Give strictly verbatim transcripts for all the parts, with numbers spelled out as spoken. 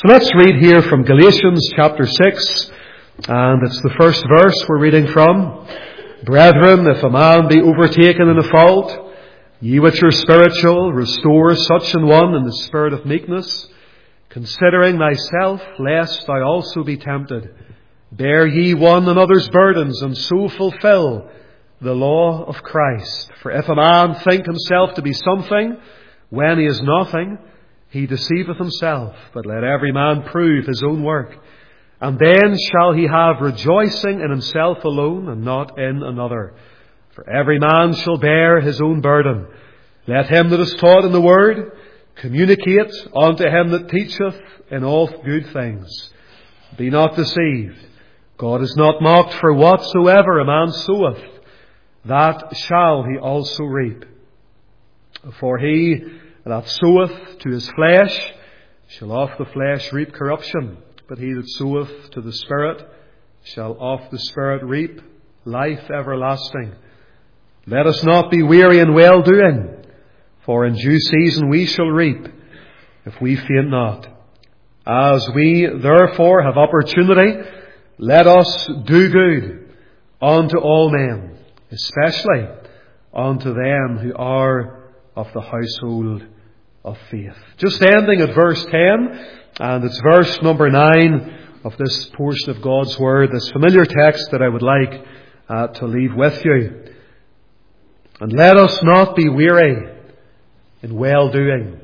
So let's read here from Galatians chapter six, and it's the first verse we're reading from. Brethren, if a man be overtaken in a fault, ye which are spiritual, restore such an one in the spirit of meekness, considering thyself, lest thou also be tempted. Bear ye one another's burdens, and so fulfill the law of Christ. For if a man think himself to be something, when he is nothing, he deceiveth himself. But let every man prove his own work, and then shall he have rejoicing in himself alone, and not in another. For every man shall bear his own burden. Let him that is taught in the word communicate unto him that teacheth in all good things. Be not deceived. God is not mocked, for whatsoever a man soweth, that shall he also reap. For he that soweth to his flesh shall of the flesh reap corruption, but he that soweth to the Spirit shall of the Spirit reap life everlasting. Let us not be weary in well-doing, for in due season we shall reap, if we faint not. As we therefore have opportunity, let us do good unto all men, especially unto them who are of the household of faith. Just ending at verse ten, and it's verse number nine of this portion of God's Word, this familiar text that I would like uh, to leave with you. And let us not be weary in well-doing,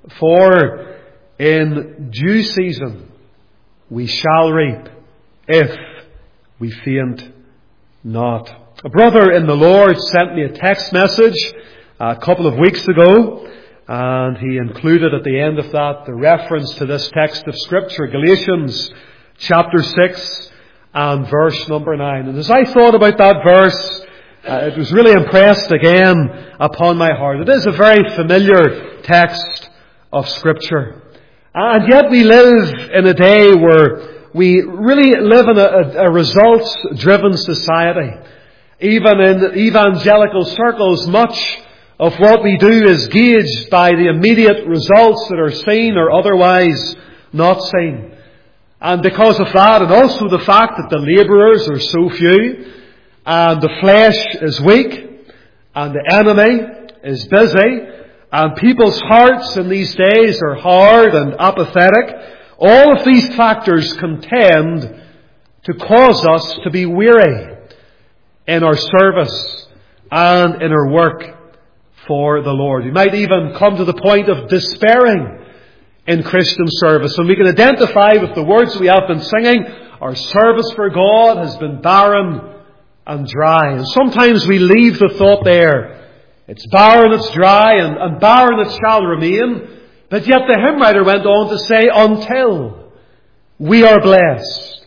for in due season we shall reap, if we faint not. A brother in the Lord sent me a text message a couple of weeks ago, and he included at the end of that the reference to this text of Scripture, Galatians chapter six and verse number nine. And as I thought about that verse, uh, it was really impressed again upon my heart. It is a very familiar text of Scripture. And yet we live in a day where we really live in a, a results-driven society. Even in evangelical circles, much of what we do is gauged by the immediate results that are seen or otherwise not seen. And because of that, and also the fact that the labourers are so few, and the flesh is weak, and the enemy is busy, and people's hearts in these days are hard and apathetic, all of these factors contend to cause us to be weary in our service and in our work for the Lord. We might even come to the point of despairing in Christian service. And we can identify with the words we have been singing, our service for God has been barren and dry. And sometimes we leave the thought there. It's barren, it's dry, and, and barren it shall remain. But yet the hymn writer went on to say, until we are blessed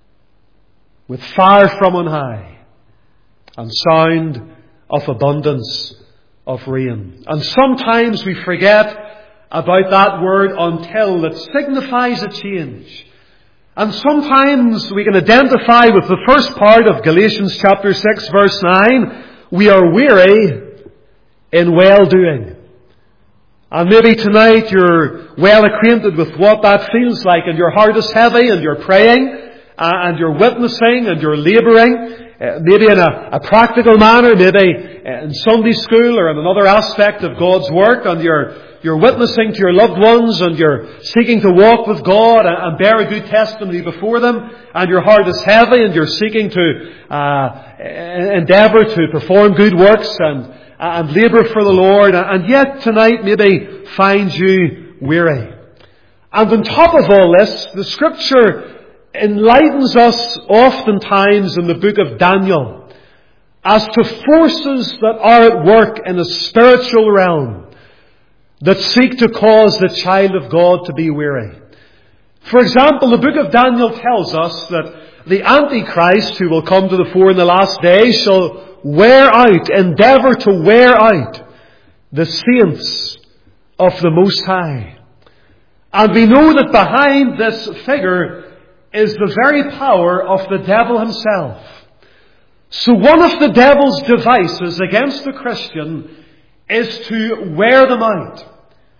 with fire from on high and sound of abundance of rain. And sometimes we forget about that word until that signifies a change. And sometimes we can identify with the first part of Galatians chapter six verse nine, we are weary in well-doing. And maybe tonight you're well acquainted with what that feels like, and your heart is heavy, and you're praying, uh, and you're witnessing, and you're labouring. Uh, maybe in a, a practical manner, maybe in Sunday school or in another aspect of God's work, and you're you're witnessing to your loved ones, and you're seeking to walk with God and, and bear a good testimony before them, and your heart is heavy, and you're seeking to uh, endeavour to perform good works and and labour for the Lord, and yet tonight maybe finds you weary. And on top of all this, the Scripture enlightens us oftentimes in the book of Daniel as to forces that are at work in a spiritual realm that seek to cause the child of God to be weary. For example, the book of Daniel tells us that the Antichrist, who will come to the fore in the last days, shall wear out, endeavour to wear out the saints of the Most High. And we know that behind this figure is the very power of the devil himself. So one of the devil's devices against the Christian is to wear them out.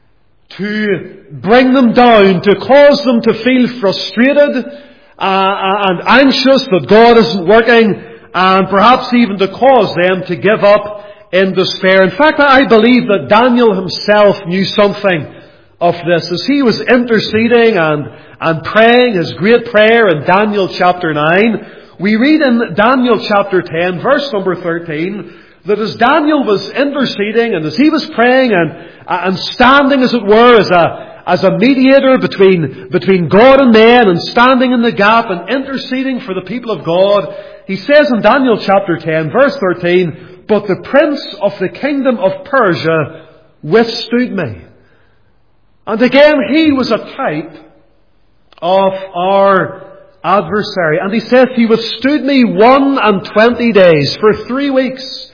to bring them down, to cause them to feel frustrated uh, and anxious that God isn't working, and perhaps even to cause them to give up in despair. In fact, I believe that Daniel himself knew something of this. As he was interceding and, and praying his great prayer in Daniel chapter nine, we read in Daniel chapter ten, verse number thirteen, that as Daniel was interceding and as he was praying and, and standing, as it were, as a, as a mediator between, between God and men, and standing in the gap and interceding for the people of God, he says in Daniel chapter ten, verse thirteen, "But the prince of the kingdom of Persia withstood me." And again, he was a type of our adversary. And he says, "He withstood me one and twenty days." For three weeks,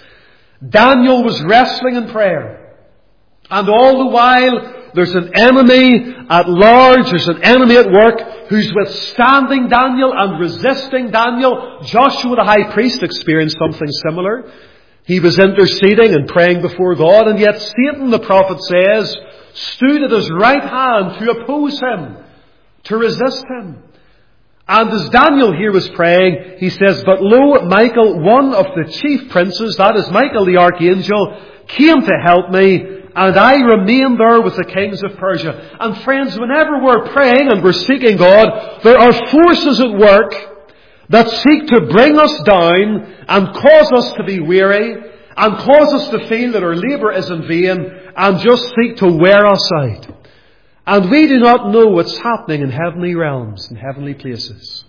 Daniel was wrestling in prayer. And all the while, there's an enemy at large, there's an enemy at work who's withstanding Daniel and resisting Daniel. Joshua the high priest experienced something similar. He was interceding and praying before God, and yet Satan, the prophet says, stood at his right hand to oppose him, to resist him. And as Daniel here was praying, he says, "But lo, Michael, one of the chief princes," that is Michael the archangel, "came to help me, and I remained there with the kings of Persia." And friends, whenever we're praying and we're seeking God, there are forces at work that seek to bring us down and cause us to be weary and cause us to feel that our labour is in vain and just seek to wear us out. And we do not know what's happening in heavenly realms, in heavenly places.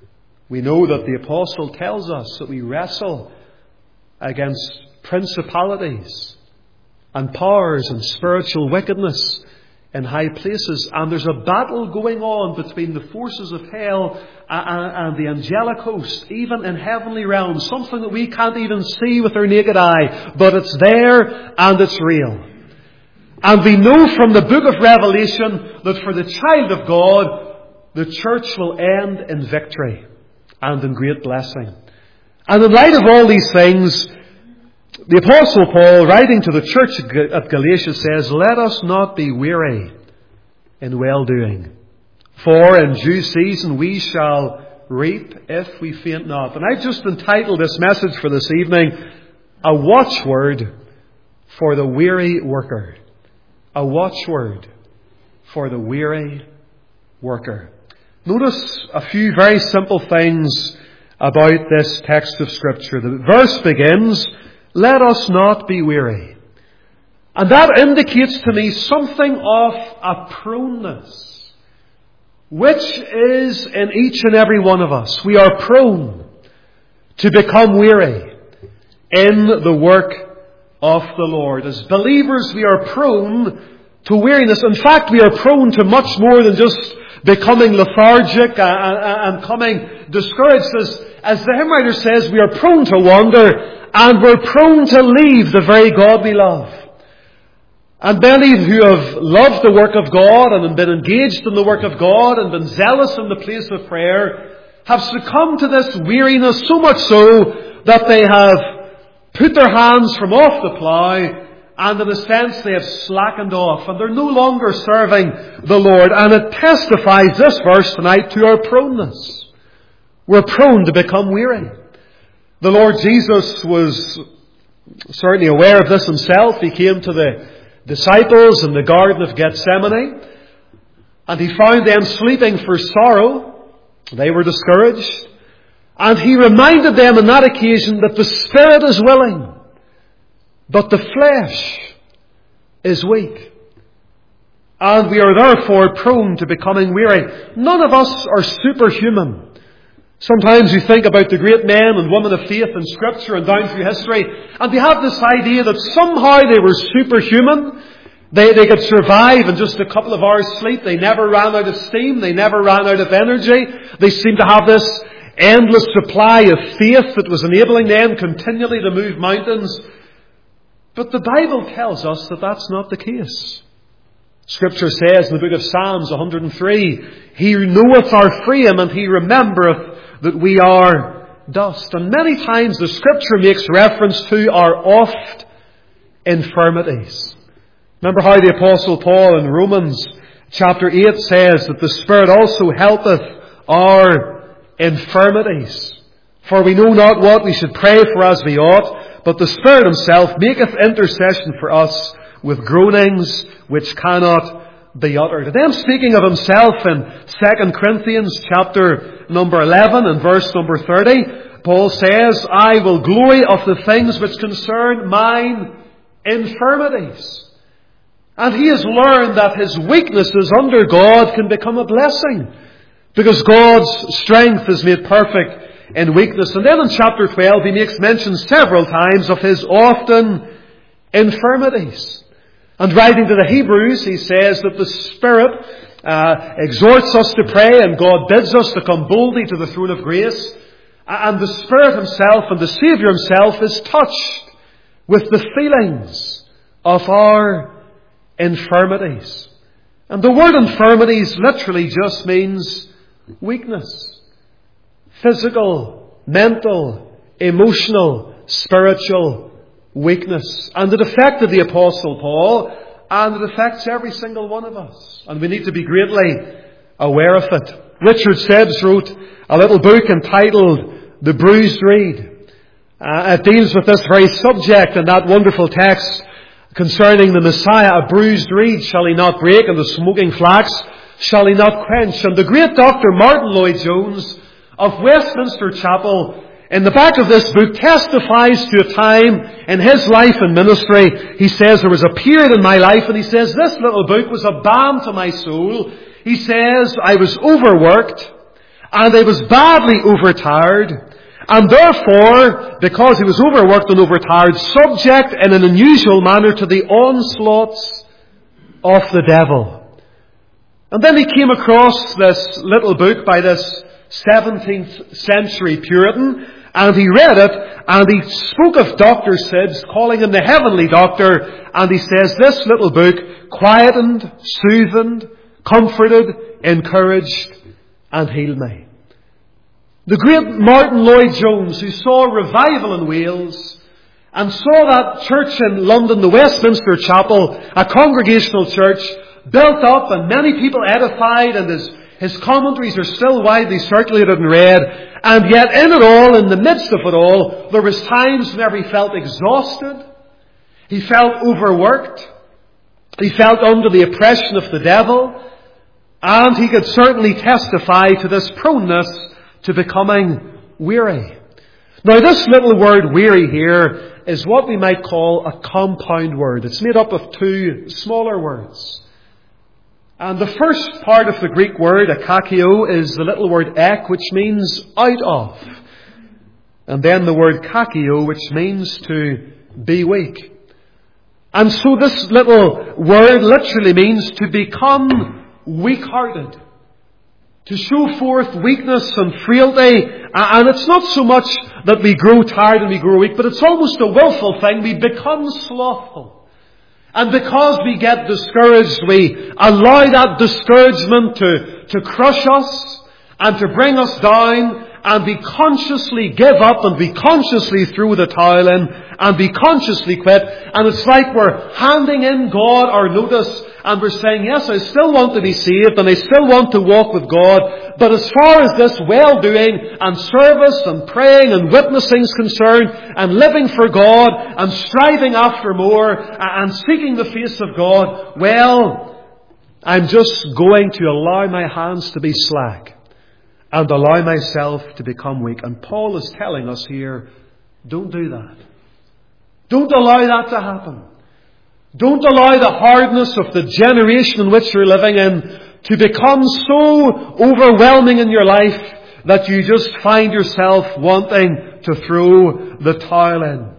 We know that the apostle tells us that we wrestle against principalities and powers and spiritual wickedness in high places. And there's a battle going on between the forces of hell and the angelic host, even in heavenly realms. Something that we can't even see with our naked eye. But it's there and it's real. And we know from the book of Revelation that for the child of God, the church will end in victory and in great blessing. And in light of all these things, the Apostle Paul, writing to the church at Galatia, says, "Let us not be weary in well-doing, for in due season we shall reap if we faint not." And I've just entitled this message for this evening, "A Watchword for the Weary Worker." A watchword for the weary worker. Notice a few very simple things about this text of Scripture. The verse begins, "Let us not be weary." And that indicates to me something of a proneness, which is in each and every one of us. We are prone to become weary in the work of the Lord. As believers, we are prone to weariness. In fact, we are prone to much more than just becoming lethargic and coming discouraged. As, as the hymn writer says, we are prone to wander and we're prone to leave the very God we love. And many who have loved the work of God and have been engaged in the work of God and been zealous in the place of prayer have succumbed to this weariness, so much so that they have put their hands from off the plough, and in a sense they have slackened off, and they're no longer serving the Lord. And it testifies, this verse tonight, to our proneness. We're prone to become weary. The Lord Jesus was certainly aware of this himself. He came to the disciples in the Garden of Gethsemane, and he found them sleeping for sorrow. They were discouraged. And he reminded them on that occasion that the spirit is willing, but the flesh is weak. And we are therefore prone to becoming weary. None of us are superhuman. Sometimes you think about the great men and women of faith in Scripture and down through history, and they have this idea that somehow they were superhuman. They, they could survive in just a couple of hours sleep. They never ran out of steam. They never ran out of energy. They seemed to have this endless supply of faith that was enabling them continually to move mountains. But the Bible tells us that that's not the case. Scripture says in the book of Psalms one hundred three, "He knoweth our frame, and He remembereth that we are dust." And many times the Scripture makes reference to our oft infirmities. Remember how the Apostle Paul in Romans chapter eight says that the Spirit also helpeth our infirmities. For we know not what we should pray for as we ought, but the Spirit Himself maketh intercession for us with groanings which cannot be uttered. And then speaking of Himself in Second Corinthians chapter number eleven and verse number thirty, Paul says, I will glory of the things which concern mine infirmities. And he has learned that his weaknesses under God can become a blessing, because God's strength is made perfect in weakness. And then in chapter twelve he makes mention several times of his often infirmities. And writing to the Hebrews, he says that the Spirit uh, exhorts us to pray, and God bids us to come boldly to the throne of grace. And the Spirit Himself and the Saviour Himself is touched with the feelings of our infirmities. And the word infirmities literally just means weakness. Physical, mental, emotional, spiritual weakness. And it affected the Apostle Paul, and it affects every single one of us. And we need to be greatly aware of it. Richard Sebbs wrote a little book entitled The Bruised Reed. Uh, it deals with this very subject in that wonderful text concerning the Messiah. A bruised reed shall He not break, and the smoking flax shall He not quench. And the great Doctor Martin Lloyd-Jones of Westminster Chapel, in the back of this book, testifies to a time in his life and ministry. He says, there was a period in my life, and he says, this little book was a balm to my soul. He says, I was overworked, and I was badly overtired, and therefore, because he was overworked and overtired, subject in an unusual manner to the onslaughts of the devil. And then he came across this little book by this seventeenth century Puritan, and he read it, and he spoke of Doctor Sibbs, calling him the heavenly doctor, and he says, this little book quietened, soothed, comforted, encouraged, and healed me. The great Martin Lloyd-Jones, who saw revival in Wales and saw that church in London, the Westminster Chapel, a congregational church, built up and many people edified, and his, his commentaries are still widely circulated and read. And yet in it all, in the midst of it all, there was times whenever he felt exhausted, he felt overworked, he felt under the oppression of the devil, and he could certainly testify to this proneness to becoming weary. Now, this little word weary here is what we might call a compound word. It's made up of two smaller words. And the first part of the Greek word, akakio, is the little word ek, which means out of. And then the word kakio, which means to be weak. And so this little word literally means to become weak-hearted. To show forth weakness and frailty. And it's not so much that we grow tired and we grow weak, but it's almost a willful thing. We become slothful. And because we get discouraged, we allow that discouragement to, to crush us and to bring us down, and we consciously give up, and we consciously throw the towel in, and we consciously quit. And it's like we're handing in God our notice, and we're saying, yes, I still want to be saved, and I still want to walk with God, but as far as this well-doing and service and praying and witnessing is concerned, and living for God and striving after more and seeking the face of God, well, I'm just going to allow my hands to be slack and allow myself to become weak. And Paul is telling us here, don't do that. Don't allow that to happen. Don't allow the hardness of the generation in which you're living in to become so overwhelming in your life that you just find yourself wanting to throw the towel in.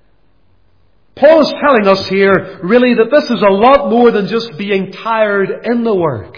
Paul is telling us here really that this is a lot more than just being tired in the work.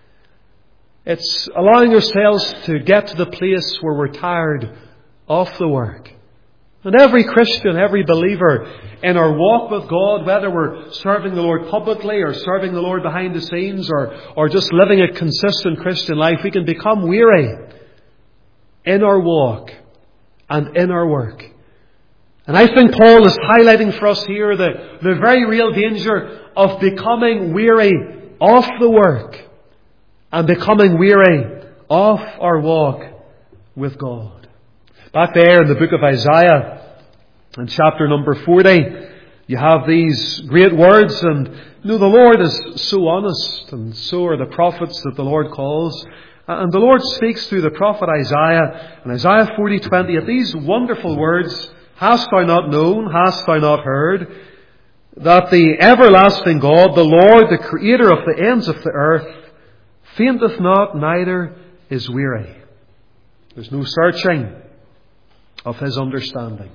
It's allowing ourselves to get to the place where we're tired of the work. And every Christian, every believer in our walk with God, whether we're serving the Lord publicly or serving the Lord behind the scenes or, or just living a consistent Christian life, we can become weary in our walk and in our work. And I think Paul is highlighting for us here the, the very real danger of becoming weary of the work and becoming weary of our walk with God. Back there in the book of Isaiah, in chapter number forty, you have these great words, and you know, the Lord is so honest, and so are the prophets that the Lord calls. And the Lord speaks through the prophet Isaiah, in Isaiah forty twenty, at these wonderful words, "Hast thou not known, hast thou not heard, that the everlasting God, the Lord, the creator of the ends of the earth, fainteth not, neither is weary." There's no searching of his understanding.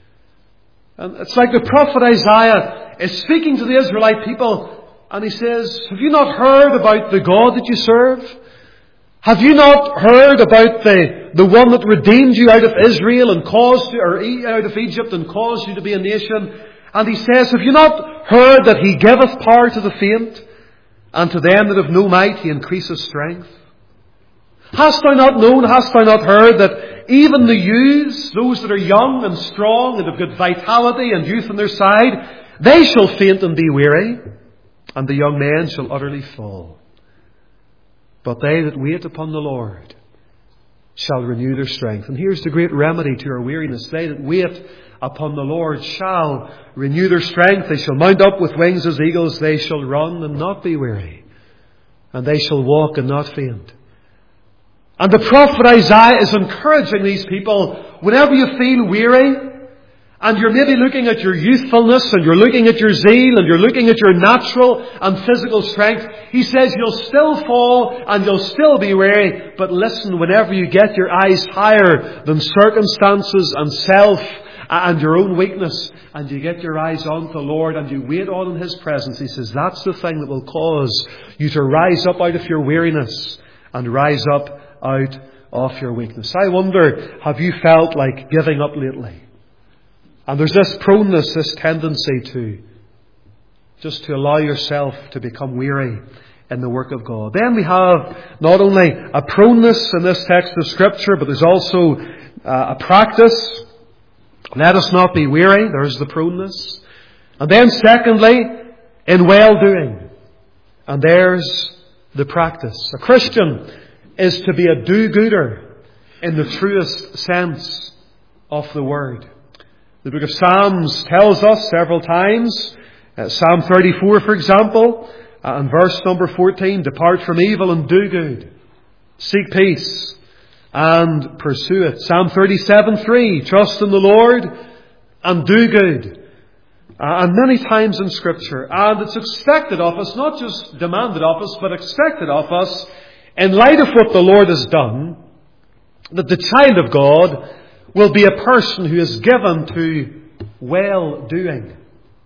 And it's like the prophet Isaiah is speaking to the Israelite people, and he says, "Have you not heard about the God that you serve? Have you not heard about the, the one that redeemed you out of Israel and caused you, or out of Egypt and caused you to be a nation?" And he says, "Have you not heard that he giveth power to the faint, and to them that have no might he increaseth strength? Hast thou not known, hast thou not heard, that even the youths, those that are young and strong and have good vitality and youth on their side, they shall faint and be weary, and the young men shall utterly fall. But they that wait upon the Lord shall renew their strength." And here's the great remedy to our weariness. They that wait upon the Lord shall renew their strength. They shall mount up with wings as eagles. They shall run and not be weary, and they shall walk and not faint. And the prophet Isaiah is encouraging these people, whenever you feel weary, and you're maybe looking at your youthfulness, and you're looking at your zeal, and you're looking at your natural and physical strength, he says you'll still fall and you'll still be weary. But listen, whenever you get your eyes higher than circumstances and self and your own weakness, and you get your eyes on the Lord and you wait on in his presence, he says that's the thing that will cause you to rise up out of your weariness and rise up out of your weakness. I wonder, have you felt like giving up lately? And there's this proneness, this tendency to just to allow yourself to become weary in the work of God. Then we have not only a proneness in this text of Scripture, but there's also uh, a practice. Let us not be weary. There's the proneness. And then secondly, in well-doing. And there's the practice. A Christian is to be a do-gooder in the truest sense of the word. The book of Psalms tells us several times, uh, Psalm thirty-four, for example, uh, and verse number fourteen, "Depart from evil and do good. Seek peace and pursue it." Psalm thirty-seven, three, "Trust in the Lord and do good." Uh, and many times in Scripture. And it's expected of us, not just demanded of us, but expected of us, in light of what the Lord has done, that the child of God will be a person who is given to well-doing.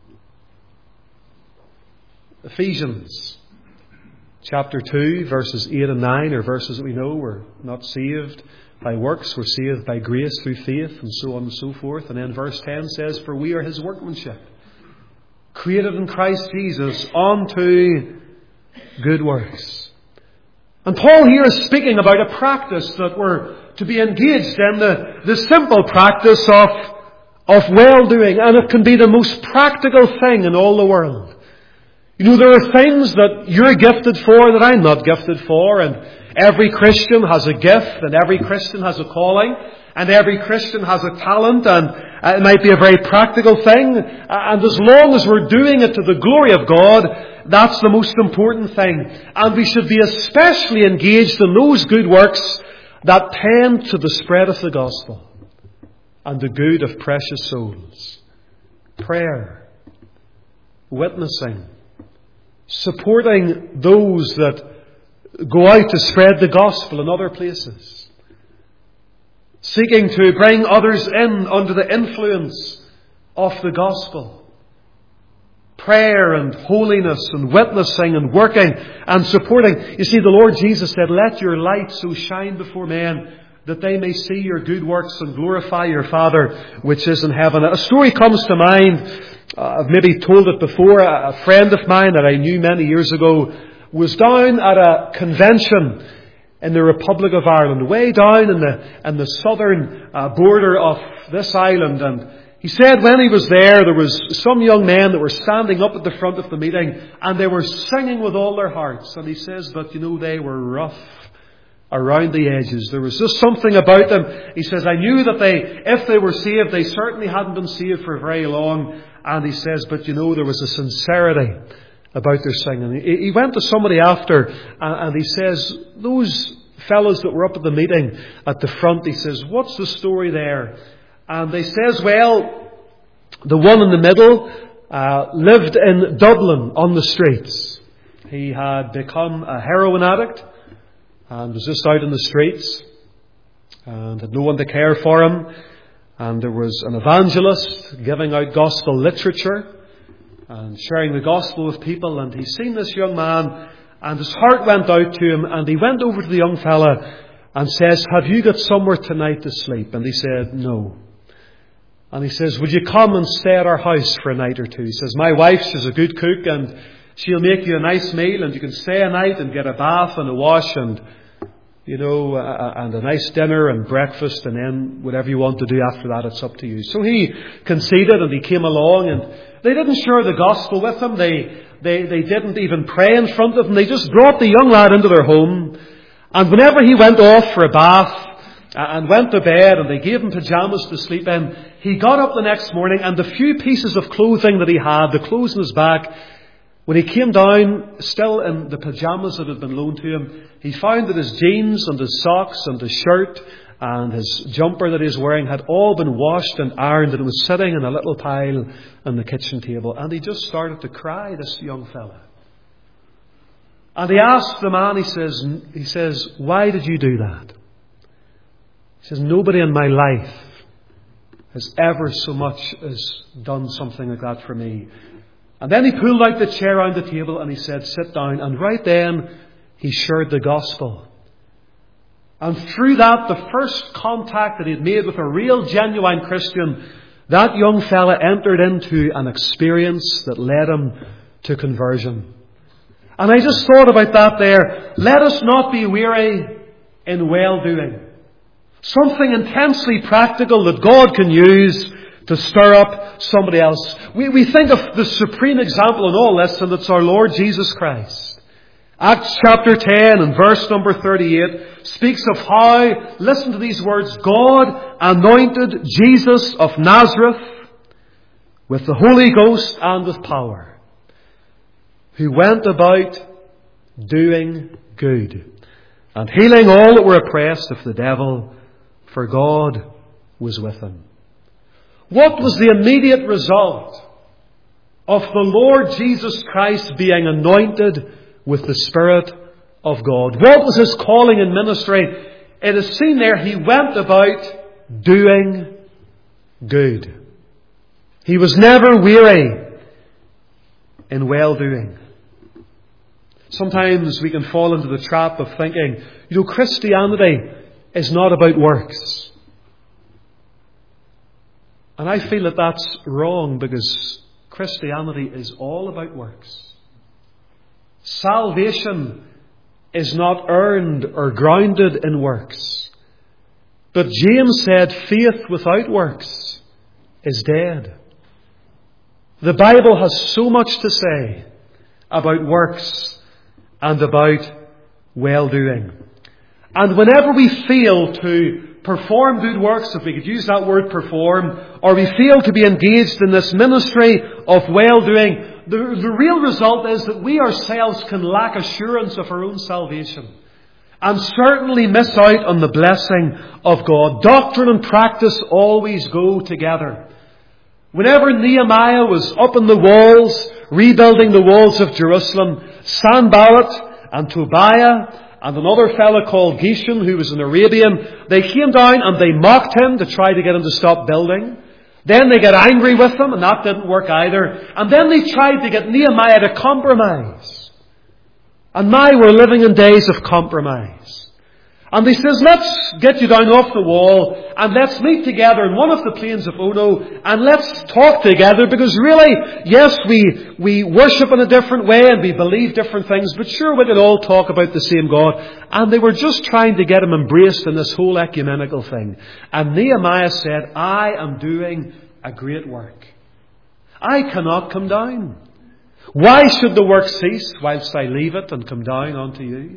Ephesians chapter two, verses eight and nine are verses that we know. We're not saved by works, we're saved by grace through faith, and so on and so forth. And then verse ten says, "For we are his workmanship, created in Christ Jesus unto good works." And Paul here is speaking about a practice that we're to be engaged in, the, the simple practice of, of well-doing. And it can be the most practical thing in all the world. You know, there are things that you're gifted for that I'm not gifted for. And every Christian has a gift, and every Christian has a calling, and every Christian has a talent, and uh, it might be a very practical thing. Uh, and as long as we're doing it to the glory of God, that's the most important thing. And we should be especially engaged in those good works that tend to the spread of the gospel and the good of precious souls. Prayer, witnessing, supporting those that go out to spread the gospel in other places, seeking to bring others in under the influence of the gospel. Prayer and holiness and witnessing and working and supporting. You see, the Lord Jesus said, "Let your light so shine before men that they may see your good works and glorify your Father which is in heaven." A story comes to mind. Uh, I've maybe told it before. A friend of mine that I knew many years ago was down at a convention in the Republic of Ireland, way down in the, in the southern uh, border of this island, and He said when he was there, there was some young men that were standing up at the front of the meeting and they were singing with all their hearts. And he says, but you know, they were rough around the edges. There was just something about them. He says, I knew that they, if they were saved, they certainly hadn't been saved for very long. And he says, but you know, there was a sincerity about their singing. He went to somebody after and he says, those fellows that were up at the meeting at the front, he says, what's the story there? And they says, well, the one in the middle uh, lived in Dublin on the streets. He had become a heroin addict and was just out in the streets and had no one to care for him. And there was an evangelist giving out gospel literature and sharing the gospel with people. And he's seen this young man and his heart went out to him. And he went over to the young fella and says, have you got somewhere tonight to sleep? And he said, no. And he says, would you come and stay at our house for a night or two? He says, my wife, she's a good cook and she'll make you a nice meal and you can stay a night and get a bath and a wash and, you know, uh, and a nice dinner and breakfast, and then whatever you want to do after that, it's up to you. So he conceded and he came along, and they didn't share the gospel with him. They, they, they didn't even pray in front of him. They just brought the young lad into their home. And whenever he went off for a bath and went to bed and they gave him pyjamas to sleep in, he got up the next morning and the few pieces of clothing that he had, the clothes on his back, when he came down, still in the pyjamas that had been loaned to him, he found that his jeans and his socks and his shirt and his jumper that he was wearing had all been washed and ironed, and it was sitting in a little pile on the kitchen table. And he just started to cry, this young fella. And he asked the man, he says, he says, why did you do that? He says, nobody in my life has ever so much as done something like that for me. And then he pulled out the chair around the table and he said, sit down. And right then, he shared the gospel. And through that, the first contact that he had made with a real, genuine Christian, that young fella entered into an experience that led him to conversion. And I just thought about that there. Let us not be weary in well-doing. Something intensely practical that God can use to stir up somebody else. We, we think of the supreme example in all this, and it's our Lord Jesus Christ. Acts chapter ten and verse number thirty-eight speaks of how, listen to these words, God anointed Jesus of Nazareth with the Holy Ghost and with power, who went about doing good and healing all that were oppressed of the devil, for God was with him. What was the immediate result of the Lord Jesus Christ being anointed with the Spirit of God? What was his calling in ministry? It is seen there, he went about doing good. He was never weary in well-doing. Sometimes we can fall into the trap of thinking, you know, Christianity is not about works. And I feel that that's wrong, because Christianity is all about works. Salvation is not earned or grounded in works. But James said faith without works is dead. The Bible has so much to say about works and about well-doing. And whenever we fail to perform good works, if we could use that word perform, or we fail to be engaged in this ministry of well-doing, the, the real result is that we ourselves can lack assurance of our own salvation and certainly miss out on the blessing of God. Doctrine and practice always go together. Whenever Nehemiah was up in the walls, rebuilding the walls of Jerusalem, Sanballat and Tobiah and another fellow called Geshem, who was an Arabian, they came down and they mocked him to try to get him to stop building. Then they got angry with him, and that didn't work either. And then they tried to get Nehemiah to compromise. And now we're living in days of compromise. And he says, let's get you down off the wall and let's meet together in one of the plains of Ono and let's talk together, because really, yes, we, we worship in a different way and we believe different things, but sure, we can all talk about the same God. And they were just trying to get him embraced in this whole ecumenical thing. And Nehemiah said, I am doing a great work. I cannot come down. Why should the work cease whilst I leave it and come down unto you?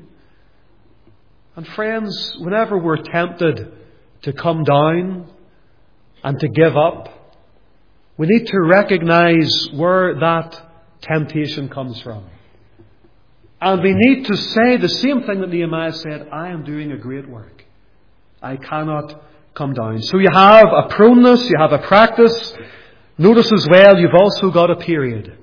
And friends, whenever we're tempted to come down and to give up, we need to recognize where that temptation comes from. And we need to say the same thing that Nehemiah said, I am doing a great work. I cannot come down. So you have a proneness, you have a practice. Notice as well, you've also got a period.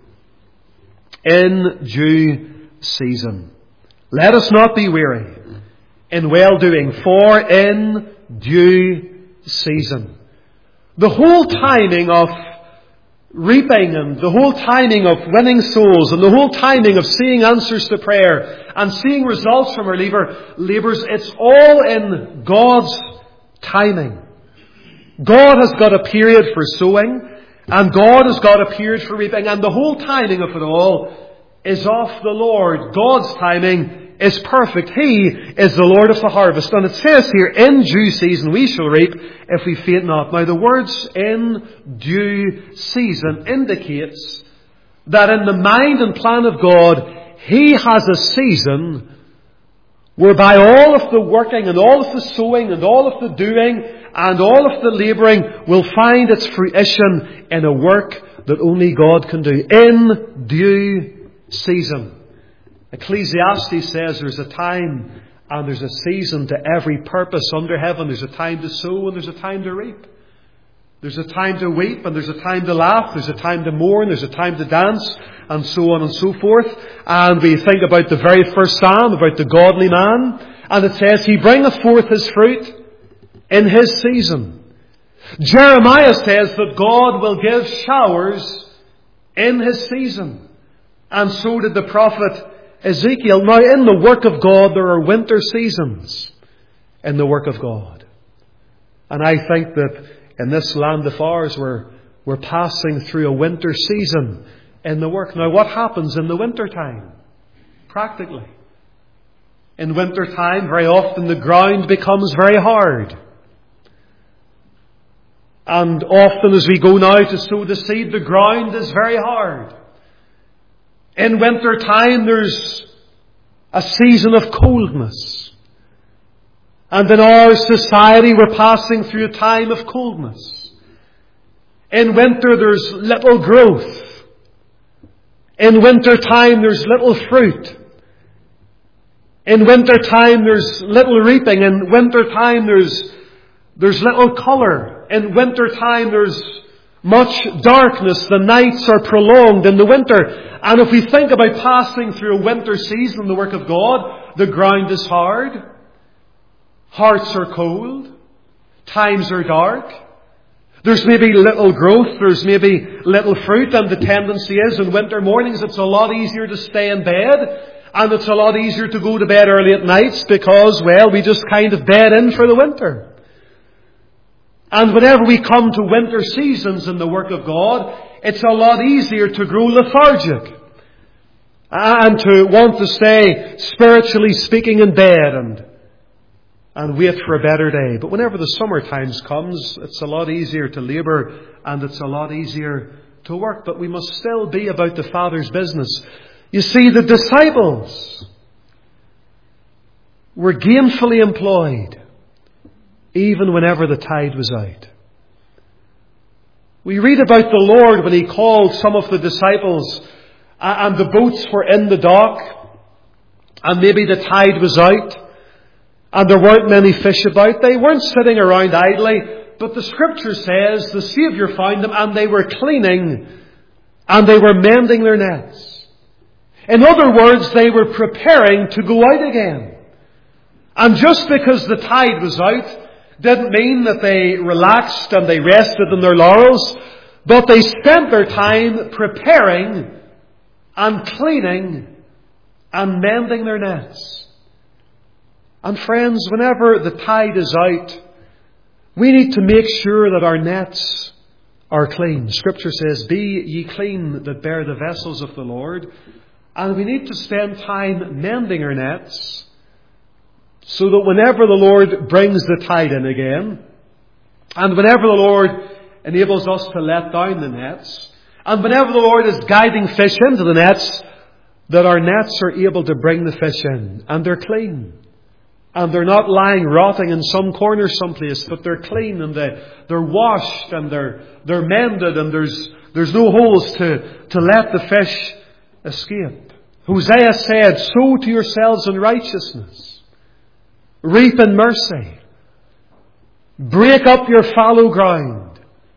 In due season. Let us not be weary in well-doing, for in due season. The whole timing of reaping and the whole timing of winning souls and the whole timing of seeing answers to prayer and seeing results from our labor, labours, it's all in God's timing. God has got a period for sowing and God has got a period for reaping, and the whole timing of it all is of the Lord. God's timing is perfect. He is the Lord of the harvest. And it says here, in due season we shall reap if we faint not. Now the words in due season indicates that in the mind and plan of God, He has a season whereby all of the working and all of the sowing and all of the doing and all of the labouring will find its fruition in a work that only God can do. In due season. Ecclesiastes says there's a time and there's a season to every purpose under heaven. There's a time to sow and there's a time to reap. There's a time to weep and there's a time to laugh. There's a time to mourn. There's a time to dance, and so on and so forth. And we think about the very first psalm, about the godly man. And it says, He bringeth forth his fruit in his season. Jeremiah says that God will give showers in his season. And so did the prophet Ezekiel. Now, in the work of God, there are winter seasons in the work of God. And I think that in this land of ours, we're, we're passing through a winter season in the work. Now, what happens in the winter time? Practically. In winter time, very often the ground becomes very hard. And often as we go now to sow the seed, the ground is very hard. In winter time, there's a season of coldness. And in our society, we're passing through a time of coldness. In winter, there's little growth. In winter time, there's little fruit. In winter time, there's little reaping. In winter time, there's, there's little colour. In winter time, there's much darkness. The nights are prolonged in the winter. And if we think about passing through a winter season in the work of God, the ground is hard. Hearts are cold. Times are dark. There's maybe little growth. There's maybe little fruit. And the tendency is in winter mornings it's a lot easier to stay in bed. And it's a lot easier to go to bed early at nights because, well, we just kind of bed in for the winter. And whenever we come to winter seasons in the work of God, it's a lot easier to grow lethargic and to want to stay, spiritually speaking, in bed and and wait for a better day. But whenever the summer times comes, it's a lot easier to labour and it's a lot easier to work. But we must still be about the Father's business. You see, the disciples were gainfully employed even whenever the tide was out. We read about the Lord when He called some of the disciples and the boats were in the dock and maybe the tide was out and there weren't many fish about. They weren't sitting around idly, but the Scripture says the Saviour found them and they were cleaning and they were mending their nets. In other words, they were preparing to go out again. And just because the tide was out didn't mean that they relaxed and they rested on their laurels, but they spent their time preparing and cleaning and mending their nets. And friends, whenever the tide is out, we need to make sure that our nets are clean. Scripture says, "Be ye clean that bear the vessels of the Lord." And we need to spend time mending our nets so that whenever the Lord brings the tide in again, and whenever the Lord enables us to let down the nets. And whenever the Lord is guiding fish into the nets, that our nets are able to bring the fish in. And they're clean. And they're not lying rotting in some corner someplace, but they're clean and they, they're washed and they're, they're mended and there's, there's no holes to, to let the fish escape. Hosea said, sow to yourselves in righteousness. Reap in mercy. Break up your fallow ground.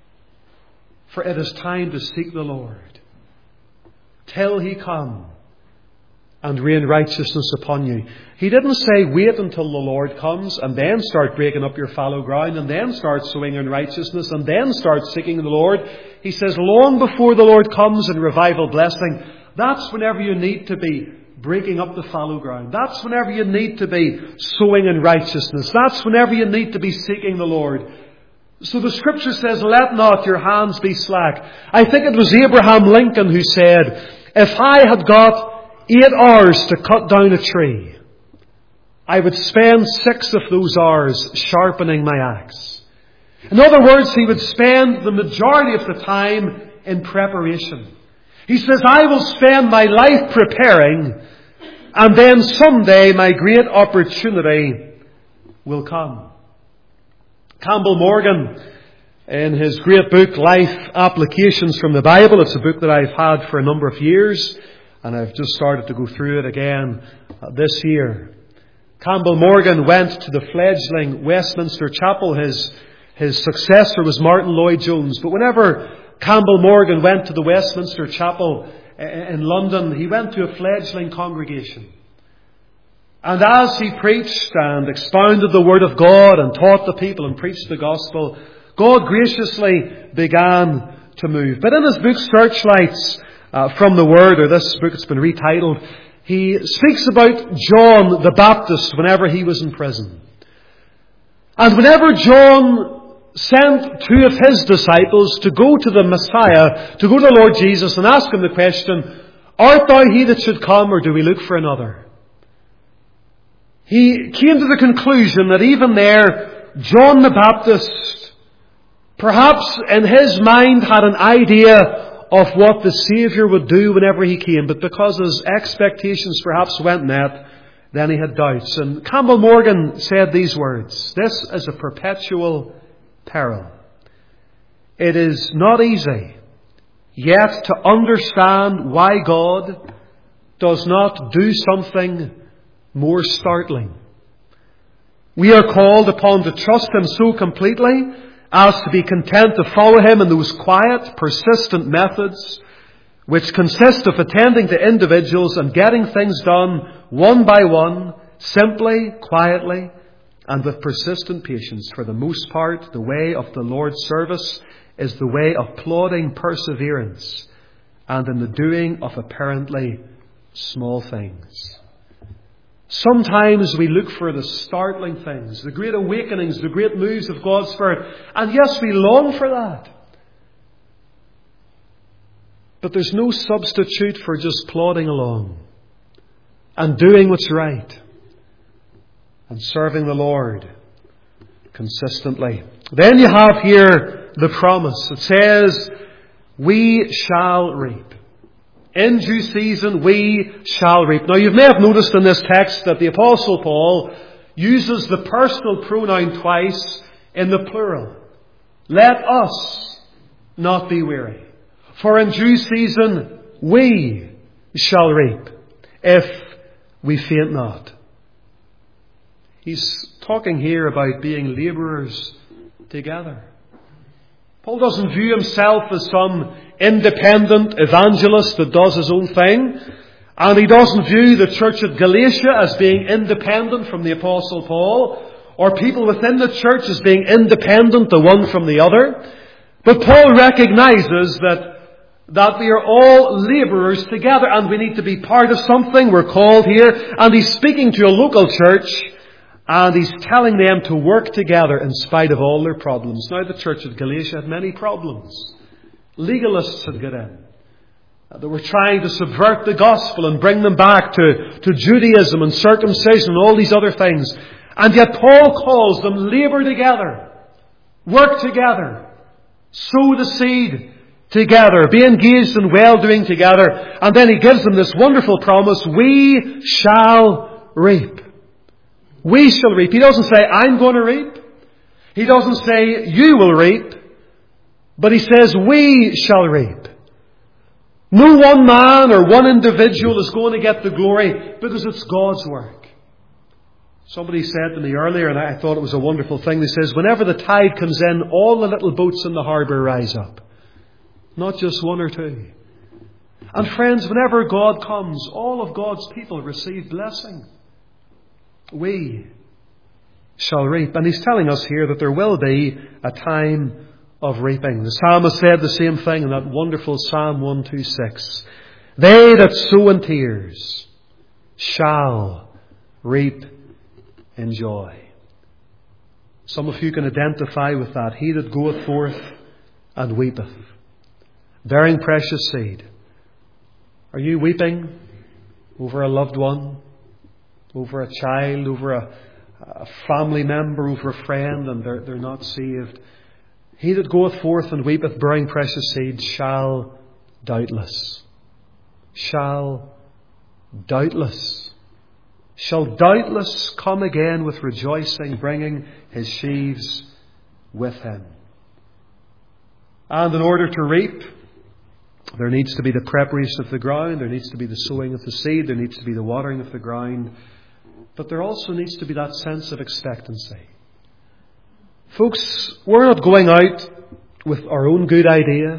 For it is time to seek the Lord till He come and rain righteousness upon you. He didn't say wait until the Lord comes and then start breaking up your fallow ground and then start sowing in righteousness and then start seeking the Lord. He says long before the Lord comes in revival blessing, that's whenever you need to be breaking up the fallow ground. That's whenever you need to be sowing in righteousness. That's whenever you need to be seeking the Lord. So the Scripture says, let not your hands be slack. I think it was Abraham Lincoln who said, if I had got eight hours to cut down a tree, I would spend six of those hours sharpening my axe. In other words, he would spend the majority of the time in preparation. He says, I will spend my life preparing, and then someday my great opportunity will come. Campbell Morgan, in his great book, Life Applications from the Bible, it's a book that I've had for a number of years, and I've just started to go through it again uh, this year. Campbell Morgan went to the fledgling Westminster Chapel. His, his successor was Martin Lloyd-Jones. But whenever Campbell Morgan went to the Westminster Chapel in London, he went to a fledgling congregation. And as he preached and expounded the Word of God and taught the people and preached the gospel, God graciously began to move. But in his book, Searchlights uh, from the Word, or this book, it's been retitled, he speaks about John the Baptist whenever he was in prison. And whenever John sent two of his disciples to go to the Messiah, to go to the Lord Jesus and ask him the question, art thou he that should come, or do we look for another? He came to the conclusion that even there, John the Baptist, perhaps in his mind, had an idea of what the Saviour would do whenever he came, but because his expectations perhaps went net, then he had doubts. And Campbell Morgan said these words, this is a perpetual peril. It is not easy yet to understand why God does not do something more startling. We are called upon to trust Him so completely as to be content to follow Him in those quiet, persistent methods which consist of attending to individuals and getting things done one by one, simply, quietly, and with persistent patience. For the most part, the way of the Lord's service is the way of plodding perseverance and in the doing of apparently small things. Sometimes we look for the startling things, the great awakenings, the great moves of God's Spirit. And yes, we long for that. But there's no substitute for just plodding along and doing what's right and serving the Lord consistently. Then you have here the promise. It says, we shall reap. In due season we shall reap. Now you may have noticed in this text that the Apostle Paul uses the personal pronoun twice in the plural. Let us not be weary, for in due season we shall reap, if we faint not. He's talking here about being labourers together. Paul doesn't view himself as some independent evangelist that does his own thing. And he doesn't view the church at Galatia as being independent from the Apostle Paul, or people within the church as being independent the one from the other. But Paul recognizes that, that we are all labourers together and we need to be part of something. We're called here. And he's speaking to a local church and he's telling them to work together in spite of all their problems. Now, the church at Galatia had many problems. Legalists had got in. They were trying to subvert the gospel and bring them back to, to Judaism and circumcision and all these other things. And yet Paul calls them labour together, work together, sow the seed together, be engaged in well-doing together. And then he gives them this wonderful promise, we shall reap. We shall reap. He doesn't say, I'm going to reap. He doesn't say, you will reap. But he says, we shall reap. No one man or one individual is going to get the glory because it's God's work. Somebody said to me earlier, and I thought it was a wonderful thing, he says, whenever the tide comes in, all the little boats in the harbour rise up. Not just one or two. And friends, whenever God comes, all of God's people receive blessing. We shall reap. And he's telling us here that there will be a time of reaping. The psalmist said the same thing in that wonderful Psalm one twenty-six. They that sow in tears shall reap in joy. Some of you can identify with that. He that goeth forth and weepeth, bearing precious seed. Are you weeping over a loved one, over a child, over a, a family member, over a friend, and they're, they're not saved? He that goeth forth and weepeth, bearing precious seed, shall doubtless, shall doubtless, shall doubtless come again with rejoicing, bringing his sheaves with him. And in order to reap, there needs to be the preparation of the ground, there needs to be the sowing of the seed, there needs to be the watering of the ground, but there also needs to be that sense of expectancy. Folks, we're not going out with our own good idea.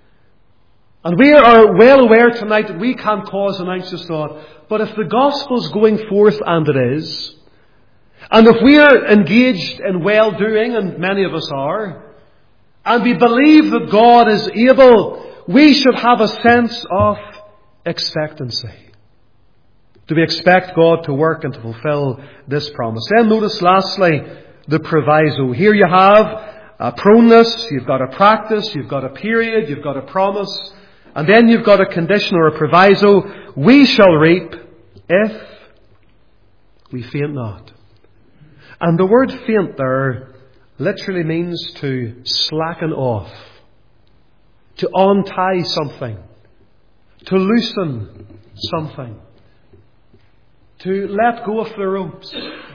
And we are well aware tonight that we can't cause an anxious thought. But if the gospel's going forth, and it is, and if we are engaged in well-doing, and many of us are, and we believe that God is able, we should have a sense of expectancy. Do we expect God to work and to fulfill this promise? Then notice lastly, the proviso. Here you have a proneness, you've got a practice, you've got a period, you've got a promise, and then you've got a condition or a proviso. We shall reap if we faint not. And the word faint there literally means to slacken off, to untie something, to loosen something, to let go of the ropes.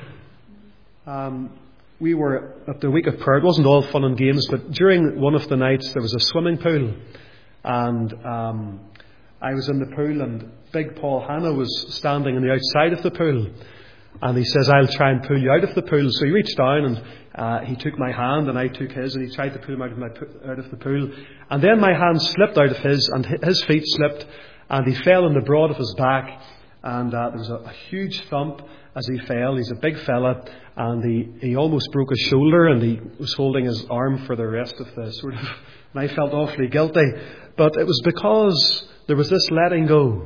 Um, we were at the week of prayer. It wasn't all fun and games, but during one of the nights there was a swimming pool, and um, I was in the pool, and Big Paul Hanna was standing on the outside of the pool, and he says, I'll try and pull you out of the pool. So he reached down and uh, he took my hand and I took his, and he tried to pull him out of, my, out of the pool, and then my hand slipped out of his and his feet slipped, and he fell on the broad of his back, and uh, there was a, a huge thump as he fell. He's a big fella, and he, he almost broke his shoulder, and he was holding his arm for the rest of the sort of, and I felt awfully guilty. But it was because there was this letting go.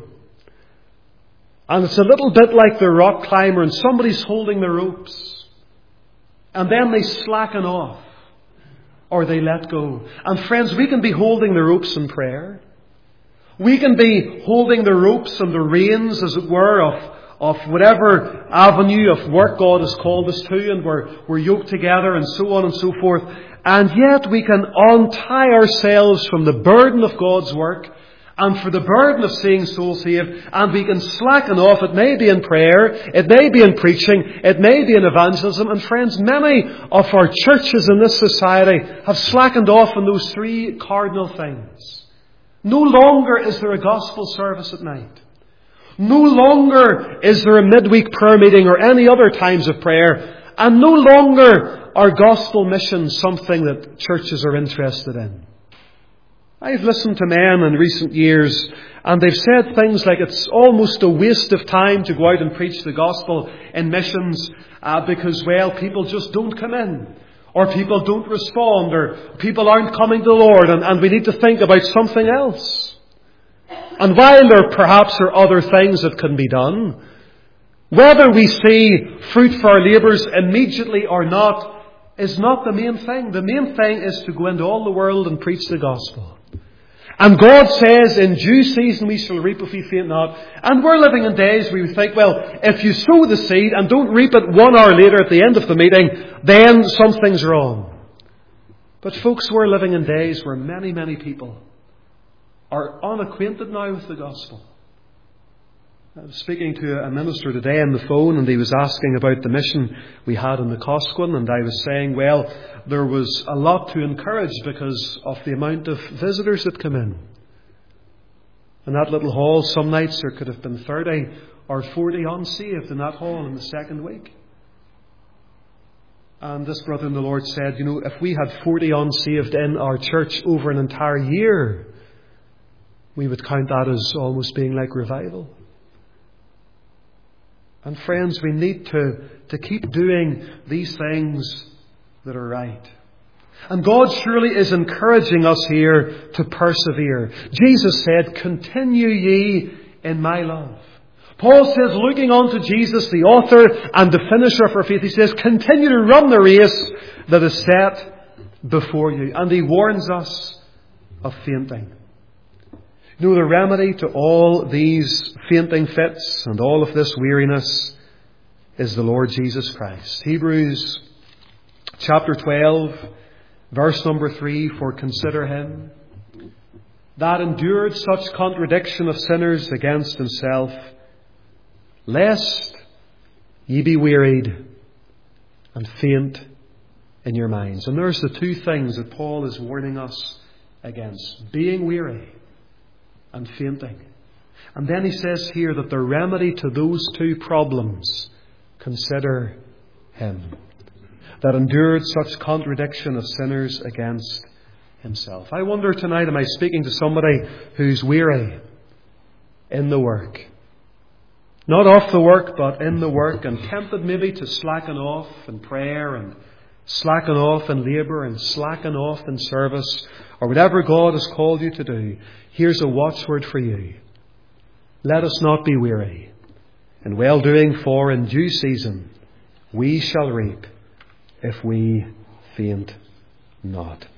And it's a little bit like the rock climber, and somebody's holding the ropes, and then they slacken off, or they let go. And friends, we can be holding the ropes in prayer. We can be holding the ropes and the reins, as it were, of, of whatever avenue of work God has called us to, and we're, we're yoked together and so on and so forth. And yet we can untie ourselves from the burden of God's work and for the burden of seeing souls saved, and we can slacken off. It may be in prayer, it may be in preaching, it may be in evangelism. And friends, many of our churches in this society have slackened off on those three cardinal things. No longer is there a gospel service at night. No longer is there a midweek prayer meeting or any other times of prayer. And no longer are gospel missions something that churches are interested in. I've listened to men in recent years, and they've said things like it's almost a waste of time to go out and preach the gospel in missions uh, because, well, people just don't come in, or people don't respond, or people aren't coming to the Lord, and, and we need to think about something else. And while there perhaps are other things that can be done, whether we see fruit for our labours immediately or not is not the main thing. The main thing is to go into all the world and preach the gospel. And God says, in due season we shall reap if we faint not. And we're living in days where we think, well, if you sow the seed and don't reap it one hour later at the end of the meeting, then something's wrong. But folks, we're living in days where many, many people are unacquainted now with the gospel. I was speaking to a minister today on the phone, and he was asking about the mission we had in the Cosquin, and I was saying, well, there was a lot to encourage because of the amount of visitors that come in. In that little hall, some nights there could have been thirty or forty unsaved in that hall in the second week. And this brother in the Lord said, you know, if we had forty unsaved in our church over an entire year, we would count that as almost being like revival. And friends, we need to, to keep doing these things that are right. And God surely is encouraging us here to persevere. Jesus said, continue ye in my love. Paul says, looking unto Jesus, the author and the finisher of our faith, he says, continue to run the race that is set before you. And he warns us of fainting. You know, the remedy to all these fainting fits and all of this weariness is the Lord Jesus Christ. Hebrews chapter twelve, verse number three, for consider him that endured such contradiction of sinners against himself, lest ye be wearied and faint in your minds. And there's the two things that Paul is warning us against: being weary and fainting. And then he says here that the remedy to those two problems, consider him that endured such contradiction of sinners against himself. I wonder tonight, am I speaking to somebody who's weary in the work? Not off the work, but in the work, and tempted maybe to slacken off in prayer and slacken off in labour and slacken off in service, or whatever God has called you to do. Here's a watchword for you. Let us not be weary in well-doing, for in due season we shall reap if we faint not.